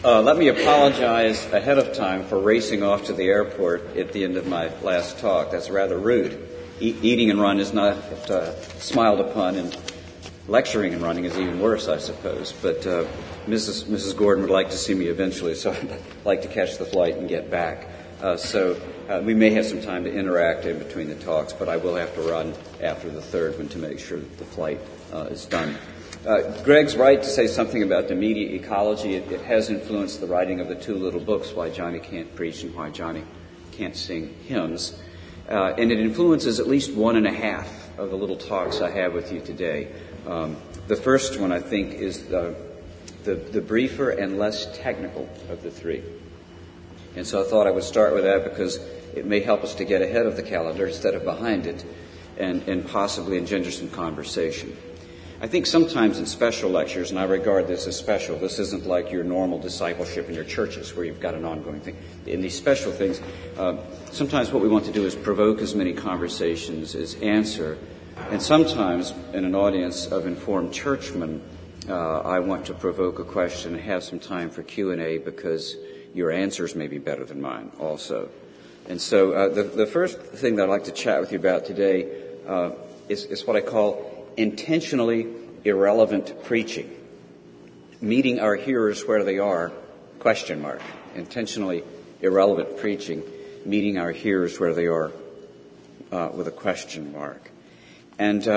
Let me apologize ahead of time for racing off to the airport at the end of my last talk. That's rather rude. Eating and run is not smiled upon, and lecturing and running is even worse, I suppose. But Mrs. Gordon would like to see me eventually, so I'd like to catch the flight and get back. So we may have some time to interact in between the talks, but I will have to run after the third one to make sure that the flight is done. Greg's right to say something about the media ecology. It has influenced the writing of the two little books, Why Johnny Can't Preach and Why Johnny Can't Sing Hymns. And it influences at least 1.5 of the little talks I have with you today. The first one, I think, is the briefer and less technical of the three. And so I thought I would start with that because it may help us to get ahead of the calendar instead of behind it and possibly engender some conversation. I think sometimes in special lectures, and I regard this as special, this isn't like your normal discipleship in your churches where you've got an ongoing thing. In these special things, sometimes what we want to do is provoke as many conversations as answer. And sometimes in an audience of informed churchmen, I want to provoke a question and have some time for Q&A because your answers may be better than mine also. And so the first thing that I'd like to chat with you about today is what I call intentionally irrelevant preaching. Meeting our hearers where they are, ? Intentionally irrelevant preaching, meeting our hearers where they are, with a question mark. And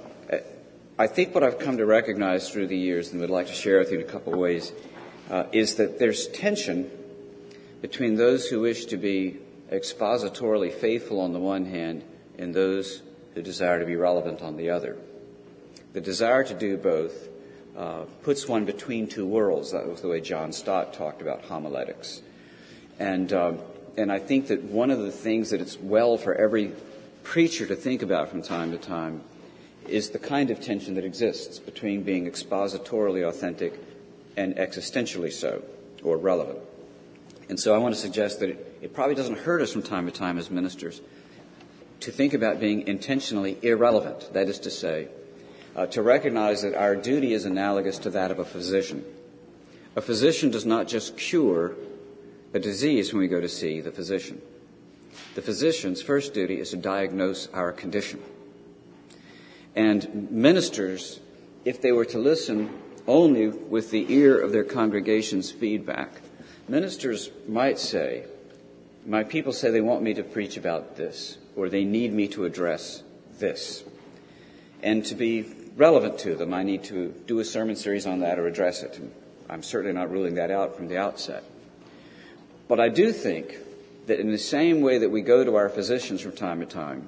I think what I've come to recognize through the years, and would like to share with you in a couple of ways, is that there's tension between those who wish to be expositorily faithful on the one hand and those who desire to be relevant on the other. The desire to do both puts one between two worlds. That was the way John Stott talked about homiletics. And I think that one of the things that it's well for every preacher to think about from time to time is the kind of tension that exists between being expositorily authentic and existentially so, or relevant. And so I want to suggest that it probably doesn't hurt us from time to time as ministers to think about being intentionally irrelevant. That is to say, to recognize that our duty is analogous to that of a physician. A physician does not just cure a disease when we go to see the physician. The physician's first duty is to diagnose our condition. And ministers, if they were to listen only with the ear of their congregation's feedback, ministers might say, my people say they want me to preach about this, or they need me to address this. And to be relevant to them, I need to do a sermon series on that or address it. And I'm certainly not ruling that out from the outset. But I do think that in the same way that we go to our physicians from time to time,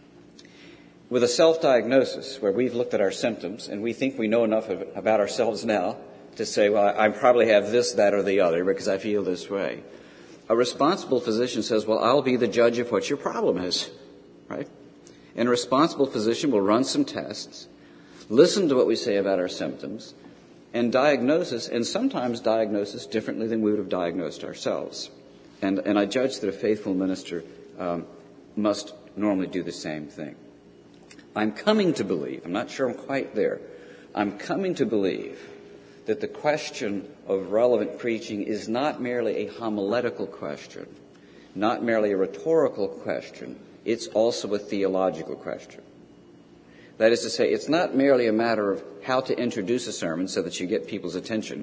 with a self-diagnosis where we've looked at our symptoms and we think we know enough about ourselves now to say, well, I probably have this, that, or the other because I feel this way. A responsible physician says, well, I'll be the judge of what your problem is, right? And a responsible physician will run some tests, listen to what we say about our symptoms, and sometimes diagnose differently than we would have diagnosed ourselves. And I judge that a faithful minister must normally do the same thing. I'm coming to believe, I'm not sure I'm quite there, I'm coming to believe that the question of relevant preaching is not merely a homiletical question, not merely a rhetorical question, it's also a theological question. That is to say, it's not merely a matter of how to introduce a sermon so that you get people's attention,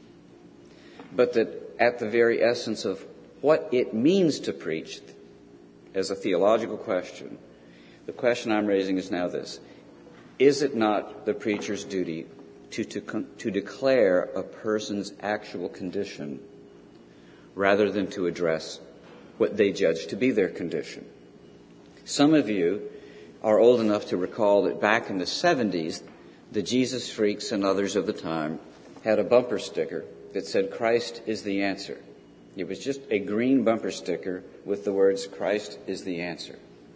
but that at the very essence of what it means to preach as a theological question, the question I'm raising is now this. Is it not the preacher's duty to declare a person's actual condition rather than to address what they judge to be their condition? Some of you are old enough to recall that back in the 70s, the Jesus freaks and others of the time had a bumper sticker that said, Christ is the answer. It was just a green bumper sticker with the words, Christ is the answer.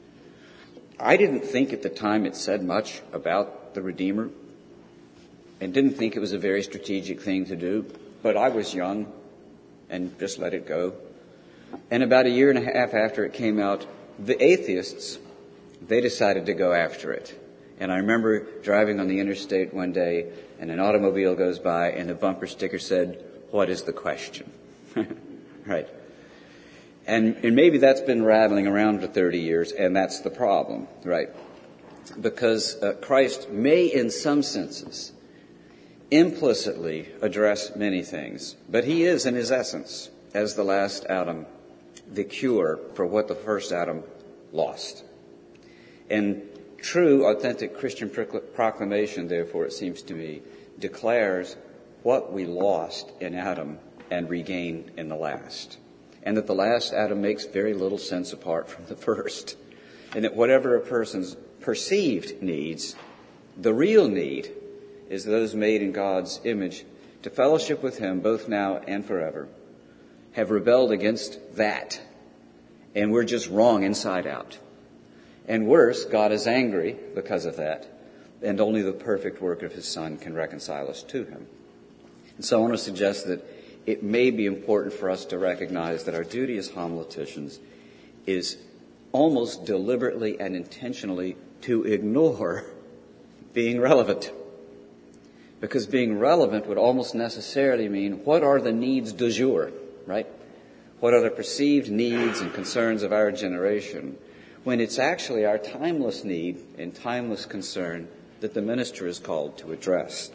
I didn't think at the time it said much about the Redeemer and didn't think it was a very strategic thing to do, but I was young and just let it go. And about 1.5 years after it came out, the atheists, they decided to go after it. And I remember driving on the interstate one day and an automobile goes by and the bumper sticker said, what is the question? Right. And maybe that's been rattling around for 30 years, and that's the problem, right? Because Christ may, in some senses, implicitly address many things, but he is, in his essence, as the last Adam, the cure for what the first Adam lost. And true, authentic Christian proclamation, therefore, it seems to me, declares what we lost in Adam and regain in the last. And that the last Adam makes very little sense apart from the first. And that whatever a person's perceived needs, the real need is those made in God's image to fellowship with him both now and forever, have rebelled against that. And we're just wrong inside out. And worse, God is angry because of that. And only the perfect work of his Son can reconcile us to him. And so I want to suggest that it may be important for us to recognize that our duty as homileticians is almost deliberately and intentionally to ignore being relevant. Because being relevant would almost necessarily mean, what are the needs du jour, right? What are the perceived needs and concerns of our generation, when it's actually our timeless need and timeless concern that the minister is called to address.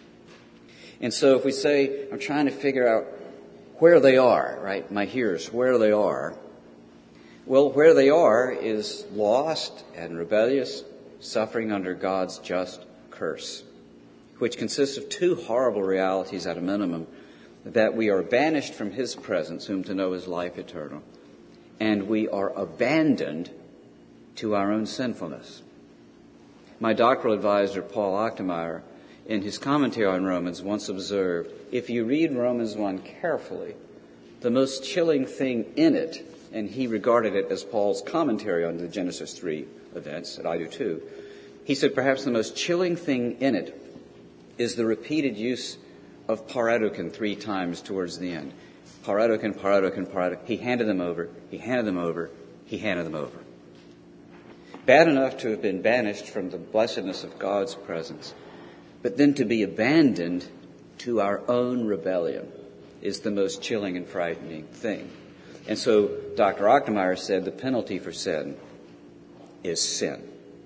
And so if we say, I'm trying to figure out where they are, right, my hearers, where they are, well, where they are is lost and rebellious, suffering under God's just curse, which consists of two horrible realities at a minimum: that we are banished from his presence, whom to know is life eternal, and we are abandoned to our own sinfulness. My doctoral advisor, Paul Achtemeier, in his commentary on Romans, once observed, if you read Romans 1 carefully, the most chilling thing in it, and he regarded it as Paul's commentary on the Genesis 3 events, and I do too, he said perhaps the most chilling thing in it is the repeated use of paradidoken 3 times towards the end. Paradidoken, paradidoken, paradidoken. He handed them over, he handed them over, he handed them over. Bad enough to have been banished from the blessedness of God's presence, but then to be abandoned to our own rebellion is the most chilling and frightening thing. And so Dr. Achtemeier said the penalty for sin is sin.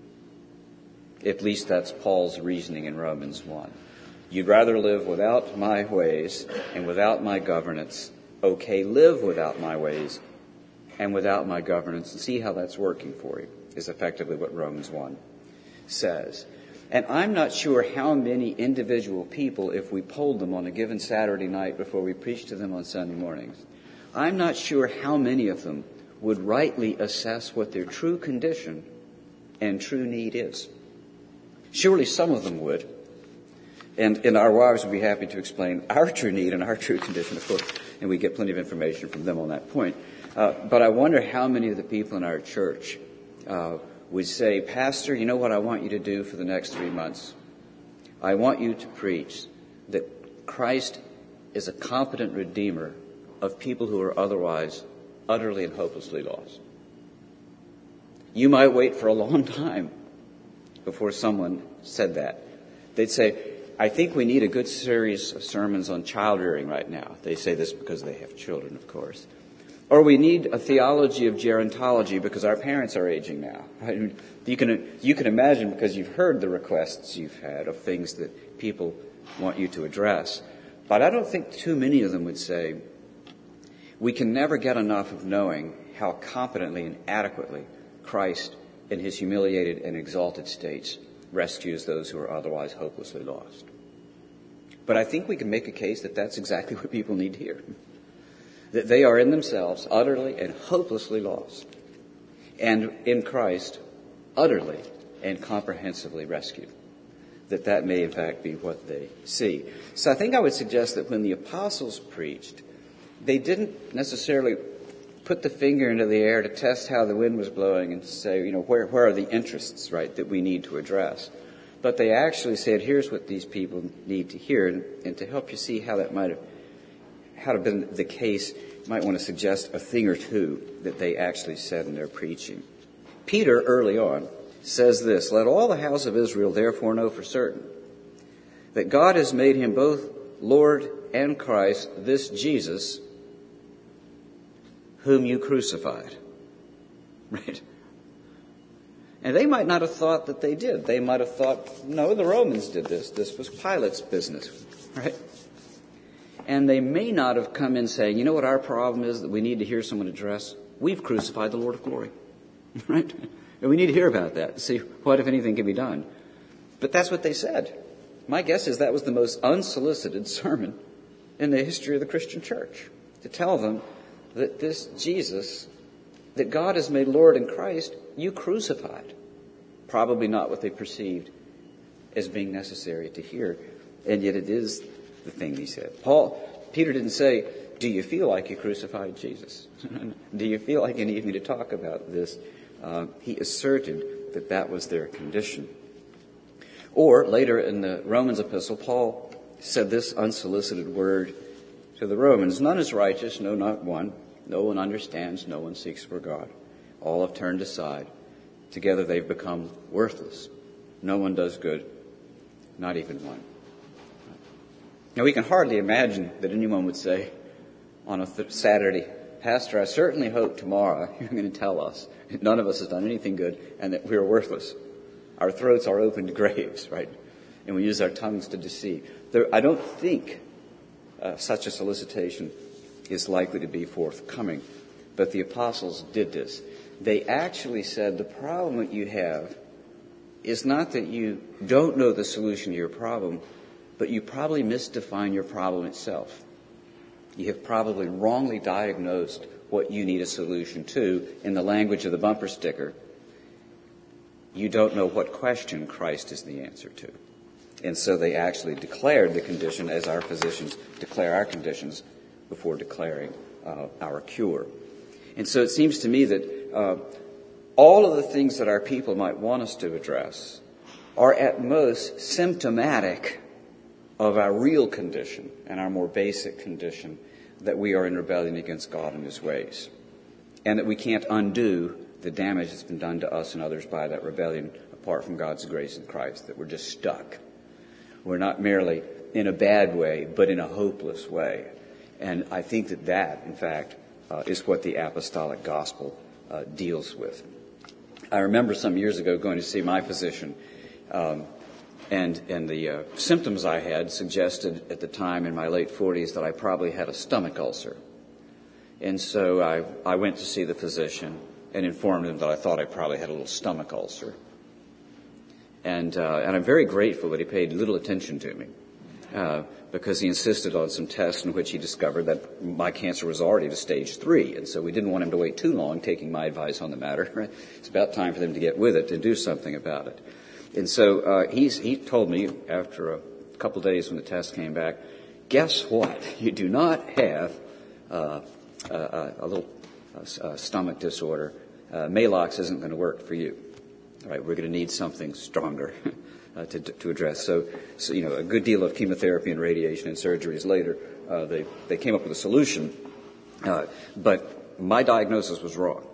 At least that's Paul's reasoning in Romans 1. You'd rather live without my ways and without my governance. Okay, live without my ways and without my governance and see how that's working for you, is effectively what Romans 1 says. And I'm not sure how many individual people, if we polled them on a given Saturday night before we preached to them on Sunday mornings, I'm not sure how many of them would rightly assess what their true condition and true need is. Surely some of them would. And our wives would be happy to explain our true need and our true condition, of course, and we get plenty of information from them on that point. But I wonder how many of the people in our church would say, Pastor, you know what I want you to do for the next 3 months? I want you to preach that Christ is a competent redeemer of people who are otherwise utterly and hopelessly lost. You might wait for a long time before someone said that. They'd say, I think we need a good series of sermons on child rearing right now. They say this because they have children, of course. Or we need a theology of gerontology because our parents are aging now. Right? You can imagine, because you've heard the requests you've had of things that people want you to address. But I don't think too many of them would say, we can never get enough of knowing how competently and adequately Christ, in his humiliated and exalted states, rescues those who are otherwise hopelessly lost. But I think we can make a case that that's exactly what people need to hear. That they are in themselves utterly and hopelessly lost, and in Christ utterly and comprehensively rescued. That may in fact be what they see. So I think I would suggest that when the apostles preached, they didn't necessarily put the finger into the air to test how the wind was blowing and say, where are the interests, right, that we need to address. But they actually said, here's what these people need to hear. And to help you see how that might have been the case, you might want to suggest a thing or two that they actually said in their preaching. Peter, early on, says this, let all the house of Israel therefore know for certain that God has made him both Lord and Christ, this Jesus, whom you crucified. Right? And they might not have thought that they did. They might have thought, no, the Romans did this. This was Pilate's business. Right? And they may not have come in saying, you know what our problem is that we need to hear someone address? We've crucified the Lord of glory. Right? And we need to hear about that, see what, if anything, can be done. But that's what they said. My guess is that was the most unsolicited sermon in the history of the Christian church, to tell them that this Jesus, that God has made Lord in Christ, you crucified. Probably not what they perceived as being necessary to hear, and yet it is the thing he said. Peter didn't say, do you feel like you crucified Jesus? Do you feel like you need me to talk about this? He asserted that that was their condition. Or later in the Romans epistle, Paul said this unsolicited word to the Romans: none is righteous, no, not one. No one understands, no one seeks for God. All have turned aside. Together they've become worthless. No one does good, not even one. Now we can hardly imagine that anyone would say on a Saturday, Pastor, I certainly hope tomorrow you're going to tell us that none of us has done anything good and that we're worthless. Our throats are open to graves, right? And we use our tongues to deceive. I don't think such a solicitation is likely to be forthcoming. But the apostles did this. They actually said the problem that you have is not that you don't know the solution to your problem, but you probably misdefine your problem itself. You have probably wrongly diagnosed what you need a solution to. In the language of the bumper sticker, you don't know what question Christ is the answer to. And so they actually declared the condition as our physicians declare our conditions before declaring our cure. And so it seems to me that all of the things that our people might want us to address are at most symptomatic of our real condition and our more basic condition, that we are in rebellion against God and his ways, and that we can't undo the damage that's been done to us and others by that rebellion apart from God's grace in Christ, that we're just stuck. We're not merely in a bad way, but in a hopeless way. And I think that, in fact, is what the apostolic gospel deals with. I remember some years ago going to see my physician, and the symptoms I had suggested at the time in my late 40s that I probably had a stomach ulcer. And so I went to see the physician and informed him that I thought I probably had a little stomach ulcer. And I'm very grateful that he paid little attention to me, because he insisted on some tests in which he discovered that my cancer was already to stage 3. And so we didn't want him to wait too long taking my advice on the matter. Right? It's about time for them to get with it and do something about it. And so he told me after a couple of days when the test came back, guess what? You do not have a little stomach disorder. Maalox isn't going to work for you. All right, we're going to need something stronger to address. So, a good deal of chemotherapy and radiation and surgeries later, they came up with a solution. But my diagnosis was wrong.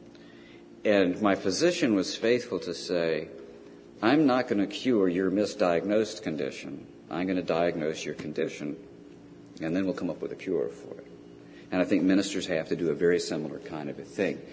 And my physician was faithful to say, I'm not going to cure your misdiagnosed condition. I'm going to diagnose your condition, and then we'll come up with a cure for it. And I think ministers have to do a very similar kind of a thing.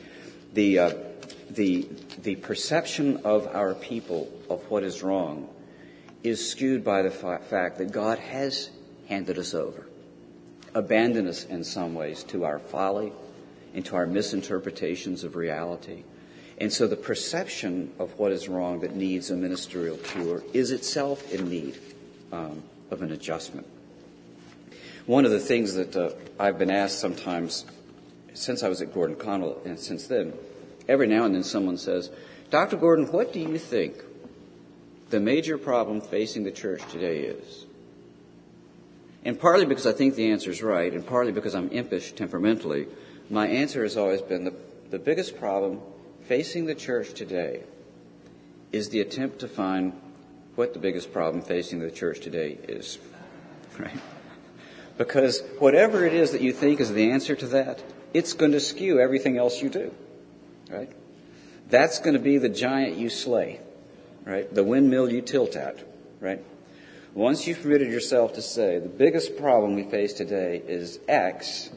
The perception of our people of what is wrong is skewed by the fact that God has handed us over, abandoned us in some ways to our folly and to our misinterpretations of reality. And so the perception of what is wrong that needs a ministerial cure is itself in need of an adjustment. One of the things that I've been asked sometimes since I was at Gordon Conwell and since then, every now and then someone says, Dr. Gordon, what do you think the major problem facing the church today is? And partly because I think the answer is right, and partly because I'm impish temperamentally, my answer has always been the biggest problem facing the church today is the attempt to find what the biggest problem facing the church today is. Right? Because whatever it is that you think is the answer to that, it's going to skew everything else you do. Right? That's going to be the giant you slay. Right? The windmill you tilt at. Right? once you've permitted yourself to say the biggest problem we face today is X,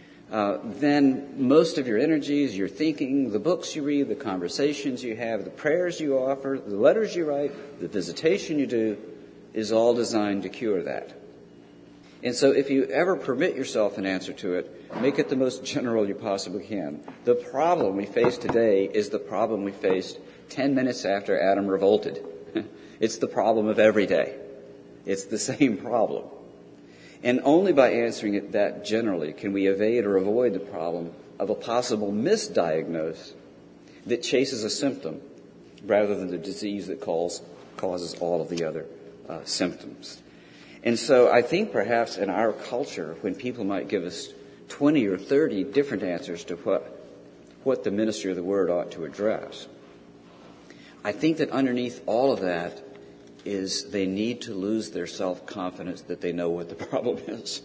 then most of your energies, your thinking, the books you read, the conversations you have, the prayers you offer, the letters you write, the visitation you do, is all designed to cure that. And so if you ever permit yourself an answer to it, make it the most general you possibly can. The problem we face today is the problem we faced 10 minutes after Adam revolted. It's the problem of every day. It's the same problem. And only by answering it that generally can we evade or avoid the problem of a possible misdiagnosis that chases a symptom rather than the disease that causes all of the other symptoms. And so I think perhaps in our culture, when people might give us 20 or 30 different answers to what the ministry of the Word ought to address, I think that underneath all of that is they need to lose their self-confidence that they know what the problem is.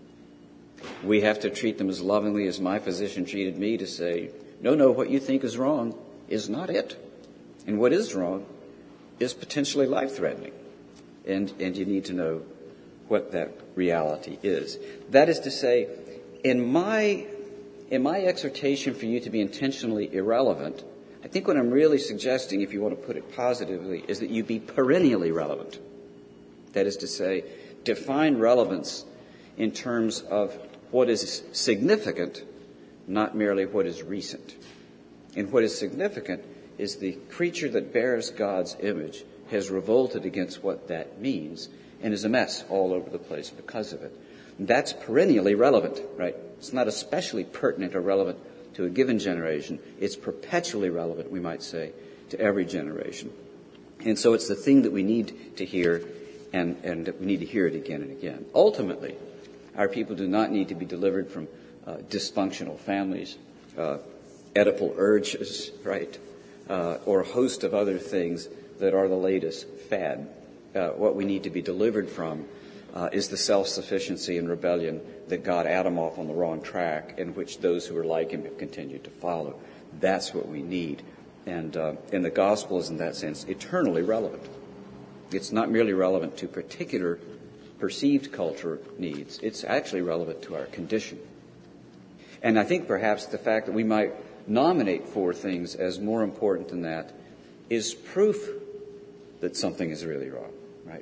We have to treat them as lovingly as my physician treated me to say, no, what you think is wrong is not it. And what is wrong is potentially life-threatening. And you need to know what that reality is. That is to say, in my exhortation for you to be intentionally irrelevant, I think what I'm really suggesting, if you want to put it positively, is that you be perennially relevant. That is to say, define relevance in terms of what is significant, not merely what is recent. And what is significant is the creature that bears God's image has revolted against what that means and is a mess all over the place because of it. That's perennially relevant, right? It's not especially pertinent or relevant to a given generation. It's perpetually relevant, we might say, to every generation. And so it's the thing that we need to hear, and we need to hear it again and again. Ultimately, our people do not need to be delivered from dysfunctional families, Oedipal urges, right, or a host of other things that are the latest fad. What we need to be delivered from is the self-sufficiency and rebellion that got Adam off on the wrong track, in which those who are like him have continued to follow. That's what we need. And the gospel is, in that sense, eternally relevant. It's not merely relevant to particular perceived culture needs. It's actually relevant to our condition. And I think perhaps the fact that we might nominate four things as more important than that is proof that something is really wrong, right?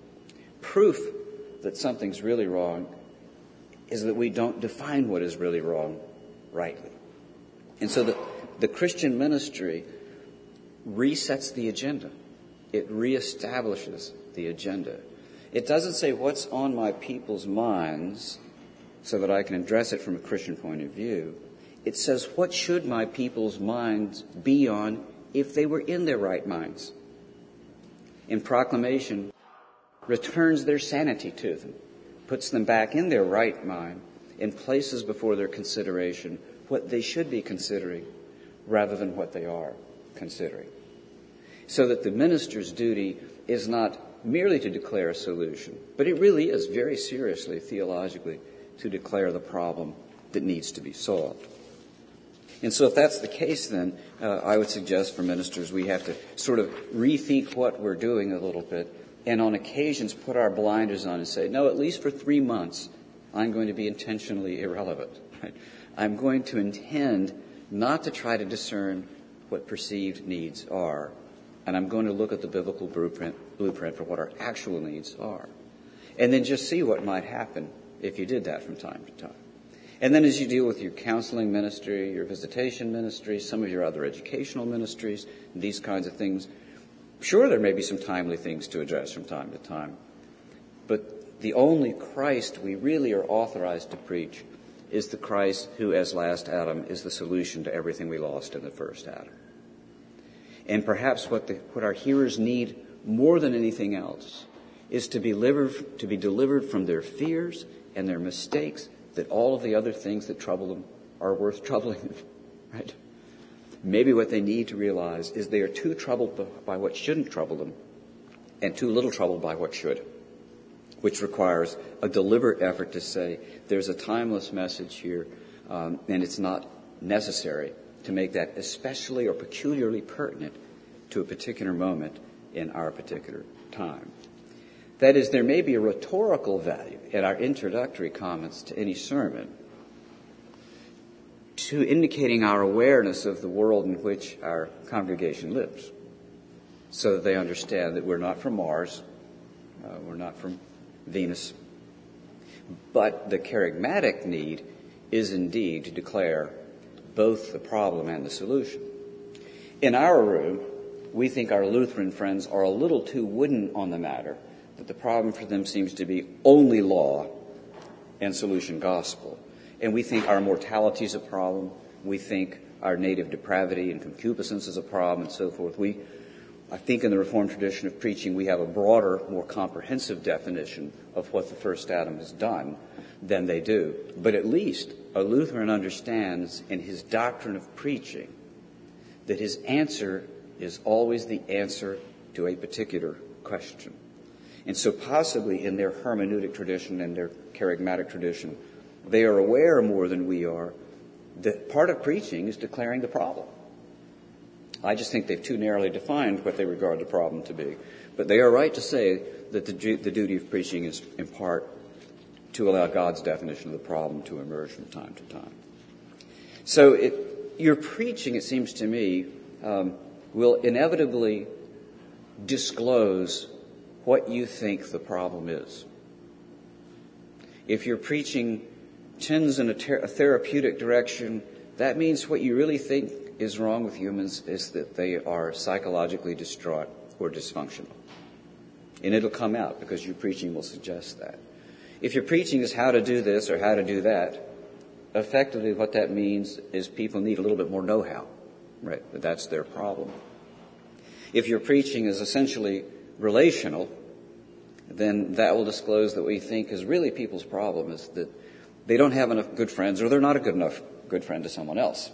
Proof that something's really wrong is that we don't define what is really wrong rightly. And so the Christian ministry resets the agenda. It reestablishes the agenda. It doesn't say what's on my people's minds so that I can address it from a Christian point of view. It says what should my people's minds be on if they were in their right minds. In proclamation, returns their sanity to them, puts them back in their right mind, and places before their consideration what they should be considering rather than what they are considering. So that the minister's duty is not merely to declare a solution, but it really is very seriously, theologically, to declare the problem that needs to be solved. And so if that's the case, then I would suggest for ministers we have to sort of rethink what we're doing a little bit, and on occasions put our blinders on and say, no, at least for 3 months, I'm going to be intentionally irrelevant. Right? I'm going to intend not to try to discern what perceived needs are, and I'm going to look at the biblical blueprint for what our actual needs are. And then just see what might happen if you did that from time to time. And then as you deal with your counseling ministry, your visitation ministry, some of your other educational ministries, these kinds of things, sure, there may be some timely things to address from time to time. But the only Christ we really are authorized to preach is the Christ who, as last Adam, is the solution to everything we lost in the first Adam. And perhaps what our hearers need more than anything else is to be delivered from their fears and their mistakes, that all of the other things that trouble them are worth troubling them, right? Maybe what they need to realize is they are too troubled by what shouldn't trouble them and too little troubled by what should, which requires a deliberate effort to say there's a timeless message here, and it's not necessary to make that especially or peculiarly pertinent to a particular moment in our particular time. That is, there may be a rhetorical value in our introductory comments to any sermon to indicating our awareness of the world in which our congregation lives, so that they understand that we're not from Mars, we're not from Venus, but the charismatic need is indeed to declare both the problem and the solution. In our room, we think our Lutheran friends are a little too wooden on the matter, that the problem for them seems to be only law and solution gospel. And we think our mortality is a problem. We think our native depravity and concupiscence is a problem, and so forth. I think in the Reformed tradition of preaching, we have a broader, more comprehensive definition of what the first Adam has done than they do. But at least a Lutheran understands in his doctrine of preaching that his answer is always the answer to a particular question. And so possibly in their hermeneutic tradition and their charismatic tradition, they are aware more than we are that part of preaching is declaring the problem. I just think they've too narrowly defined what they regard the problem to be. But they are right to say that the duty of preaching is in part to allow God's definition of the problem to emerge from time to time. So your preaching, it seems to me, will inevitably disclose what you think the problem is. If your preaching tends in a therapeutic direction, that means what you really think is wrong with humans is that they are psychologically distraught or dysfunctional. And it'll come out because your preaching will suggest that. If your preaching is how to do this or how to do that, effectively what that means is people need a little bit more know-how, right? But that's their problem. If your preaching is essentially relational, then that will disclose that what we think is really people's problem is that they don't have enough good friends, or they're not a good friend to someone else.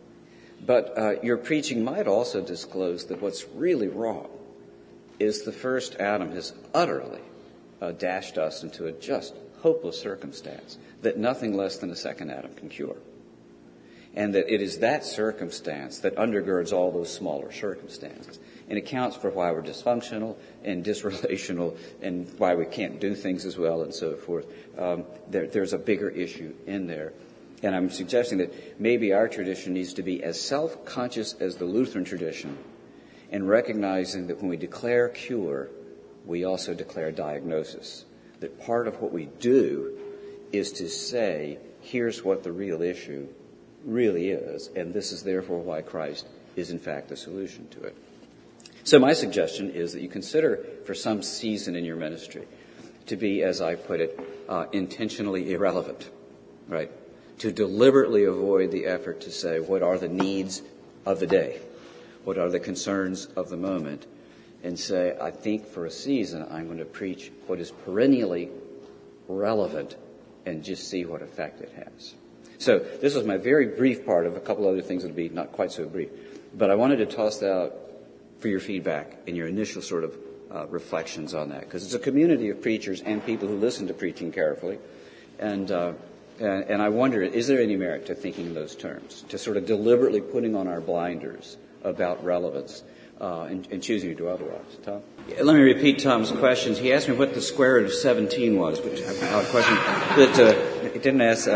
But your preaching might also disclose that what's really wrong is the first Adam has utterly dashed us into a just hopeless circumstance that nothing less than a second Adam can cure. And that it is that circumstance that undergirds all those smaller circumstances and accounts for why we're dysfunctional and disrelational and why we can't do things as well and so forth. There's a bigger issue in there. And I'm suggesting that maybe our tradition needs to be as self-conscious as the Lutheran tradition, and recognizing that when we declare cure, we also declare diagnosis. That part of what we do is to say, here's what the real issue really is, and this is therefore why Christ is in fact the solution to it. So my suggestion is that you consider for some season in your ministry to be, as I put it, intentionally irrelevant, right? To deliberately avoid the effort to say, what are the needs of the day? What are the concerns of the moment? And say, I think for a season I'm going to preach what is perennially relevant and just see what effect it has. So this was my very brief part of a couple other things that would be not quite so brief. But I wanted to toss that out for your feedback and your initial sort of reflections on that. Because it's a community of preachers and people who listen to preaching carefully. And I wonder, is there any merit to thinking in those terms, to sort of deliberately putting on our blinders about relevance and choosing to do otherwise? Tom? Let me repeat Tom's questions. He asked me what the square root of 17 was, which is a question that he didn't ask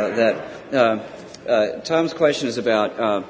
that. Tom's question is about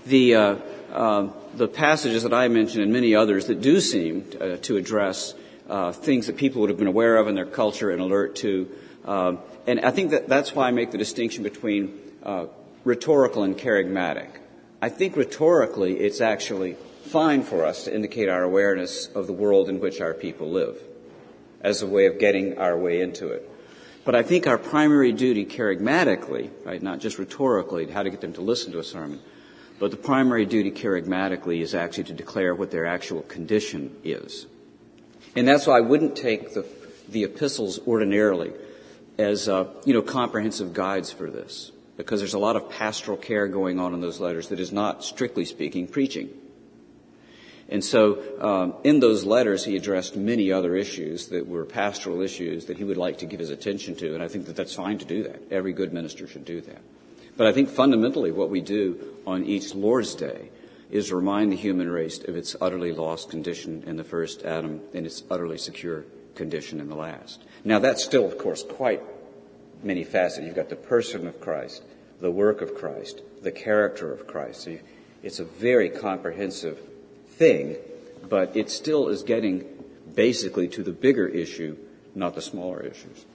the passages that I mentioned and many others that do seem to address things that people would have been aware of in their culture and alert to. And I think that's why I make the distinction between rhetorical and charismatic. I think rhetorically it's actually fine for us to indicate our awareness of the world in which our people live as a way of getting our way into it. But I think our primary duty charismatically, right, not just rhetorically, how to get them to listen to a sermon, but the primary duty charismatically is actually to declare what their actual condition is. And that's why I wouldn't take the epistles ordinarily as comprehensive guides for this, because there's a lot of pastoral care going on in those letters that is not, strictly speaking, preaching. And so in those letters he addressed many other issues that were pastoral issues that he would like to give his attention to, and I think that that's fine to do that. Every good minister should do that. But I think fundamentally what we do on each Lord's Day is remind the human race of its utterly lost condition in the first Adam and its utterly secure condition in the last. Now, that's still, of course, quite many faceted. You've got the person of Christ, the work of Christ, the character of Christ. So it's a very comprehensive thing, but it still is getting basically to the bigger issue, not the smaller issues.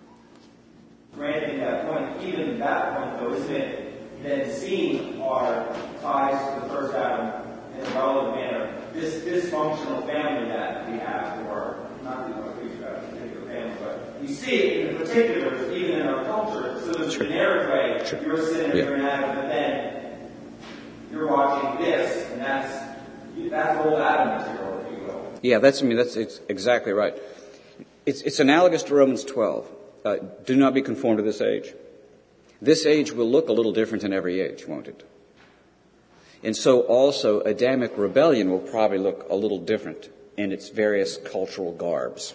Granting that point, even that point, though, isn't it then seeing our ties to the first Adam in a relevant manner, this dysfunctional family that we have, or not that we want to preach about a particular family, but we see it in particular, even in our culture. So there's a generic way, you're a sinner, you're an Adam, but then you're watching this, and that's old Adam material, if you will. Yeah, that's exactly right. It's analogous to Romans 12. Do not be conformed to this age. This age will look a little different in every age, won't it? And so also Adamic rebellion will probably look a little different in its various cultural garbs.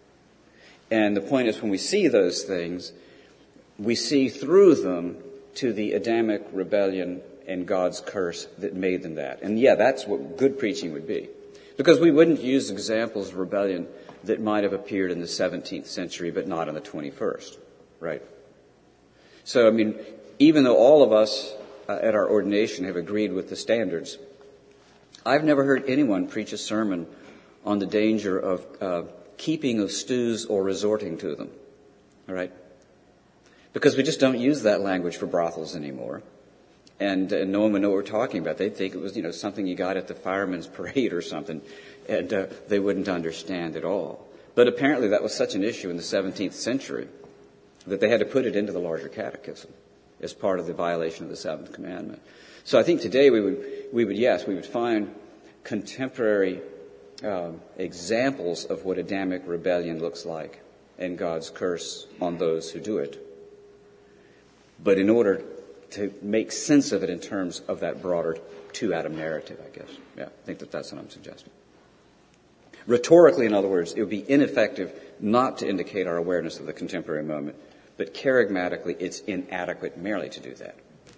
And the point is, when we see those things, we see through them to the Adamic rebellion and God's curse that made them that. And yeah, that's what good preaching would be. Because we wouldn't use examples of rebellion that might have appeared in the 17th century, but not in the 21st, right? So, even though all of us at our ordination have agreed with the standards, I've never heard anyone preach a sermon on the danger of keeping of stews or resorting to them, all right? Because we just don't use that language for brothels anymore. And no one would know what we're talking about. They'd think it was, something you got at the fireman's parade or something, and they wouldn't understand at all. But apparently that was such an issue in the 17th century that they had to put it into the larger catechism as part of the violation of the seventh commandment. So I think today we would find contemporary examples of what Adamic rebellion looks like and God's curse on those who do it. But in order to make sense of it in terms of that broader two-Adam narrative, I guess. Yeah, I think that's what I'm suggesting. Rhetorically, in other words, it would be ineffective not to indicate our awareness of the contemporary moment, but charismatically, it's inadequate merely to do that.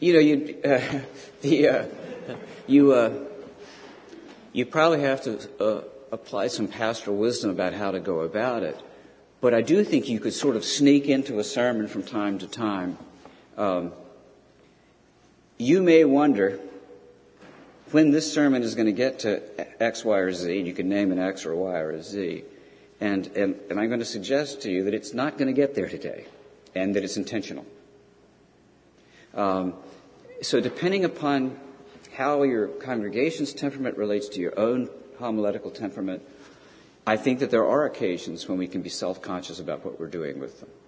You probably have to apply some pastoral wisdom about how to go about it, but I do think you could sort of sneak into a sermon from time to time. You may wonder when this sermon is going to get to X, Y, or Z. You can name an X or a Y or a Z. And I'm going to suggest to you that it's not going to get there today and that it's intentional. So depending upon how your congregation's temperament relates to your own homiletical temperament, I think that there are occasions when we can be self-conscious about what we're doing with them.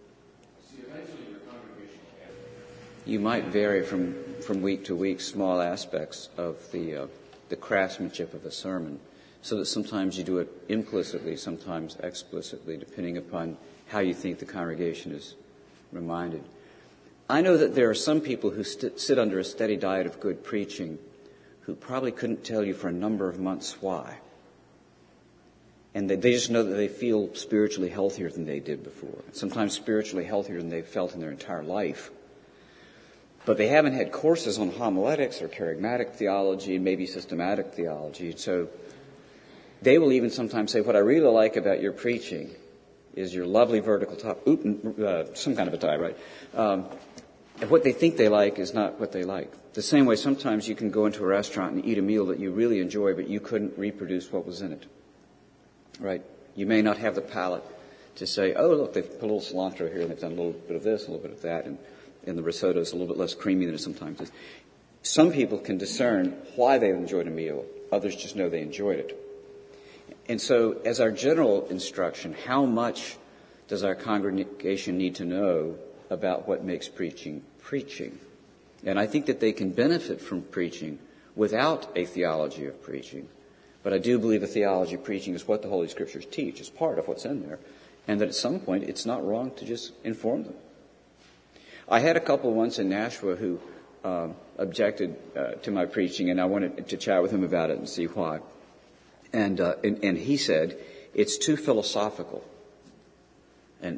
You might vary from week to week small aspects of the craftsmanship of a sermon, so that sometimes you do it implicitly, sometimes explicitly, depending upon how you think the congregation is reminded. I know that there are some people who sit under a steady diet of good preaching who probably couldn't tell you for a number of months why. And they just know that they feel spiritually healthier than they did before, sometimes spiritually healthier than they've felt in their entire life. But they haven't had courses on homiletics or charismatic theology, maybe systematic theology. So they will even sometimes say, what I really like about your preaching is your lovely vertical top, some kind of a tie, right? And what they think they like is not what they like. The same way sometimes you can go into a restaurant and eat a meal that you really enjoy, but you couldn't reproduce what was in it, right? You may not have the palate to say, oh, look, they've put a little cilantro here and they've done a little bit of this, a little bit of that, and the risotto is a little bit less creamy than it sometimes is. Some people can discern why they enjoyed a meal. Others just know they enjoyed it. And so as our general instruction, how much does our congregation need to know about what makes preaching preaching? And I think that they can benefit from preaching without a theology of preaching. But I do believe a theology of preaching is what the Holy Scriptures teach. It's part of what's in there. And that at some point it's not wrong to just inform them. I had a couple once in Nashua who objected to my preaching, and I wanted to chat with him about it and see why. And he said, it's too philosophical. And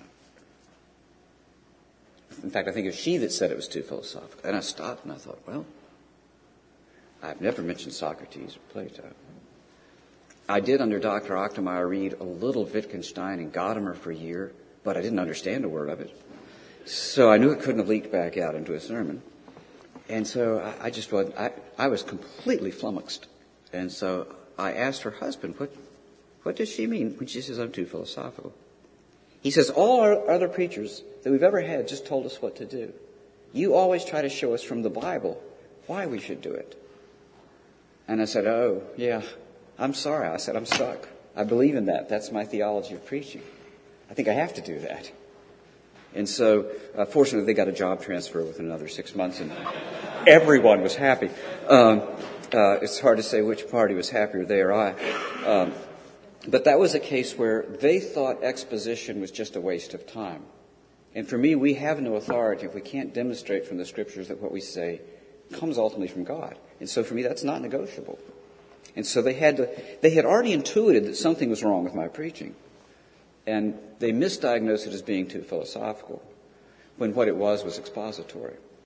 in fact, I think it was she that said it was too philosophical. And I stopped and I thought, well, I've never mentioned Socrates or Plato. I did, under Dr. Ochtermeyer, read a little Wittgenstein and Gadamer for a year, but I didn't understand a word of it. So I knew it couldn't have leaked back out into a sermon. And so I just wasn't, I was completely flummoxed. And so I asked her husband, what does she mean when she says I'm too philosophical? He says, all our other preachers that we've ever had just told us what to do. You always try to show us from the Bible why we should do it. And I said, oh, yeah, I'm sorry. I said, I'm stuck. I believe in that. That's my theology of preaching. I think I have to do that. And so, fortunately, they got a job transfer within another 6 months, and everyone was happy. It's hard to say which party was happier, they or I. But that was a case where they thought exposition was just a waste of time. And for me, we have no authority if we can't demonstrate from the Scriptures that what we say comes ultimately from God. And so for me, that's not negotiable. And so they had already intuited that something was wrong with my preaching. And they misdiagnosed it as being too philosophical, when what it was expository.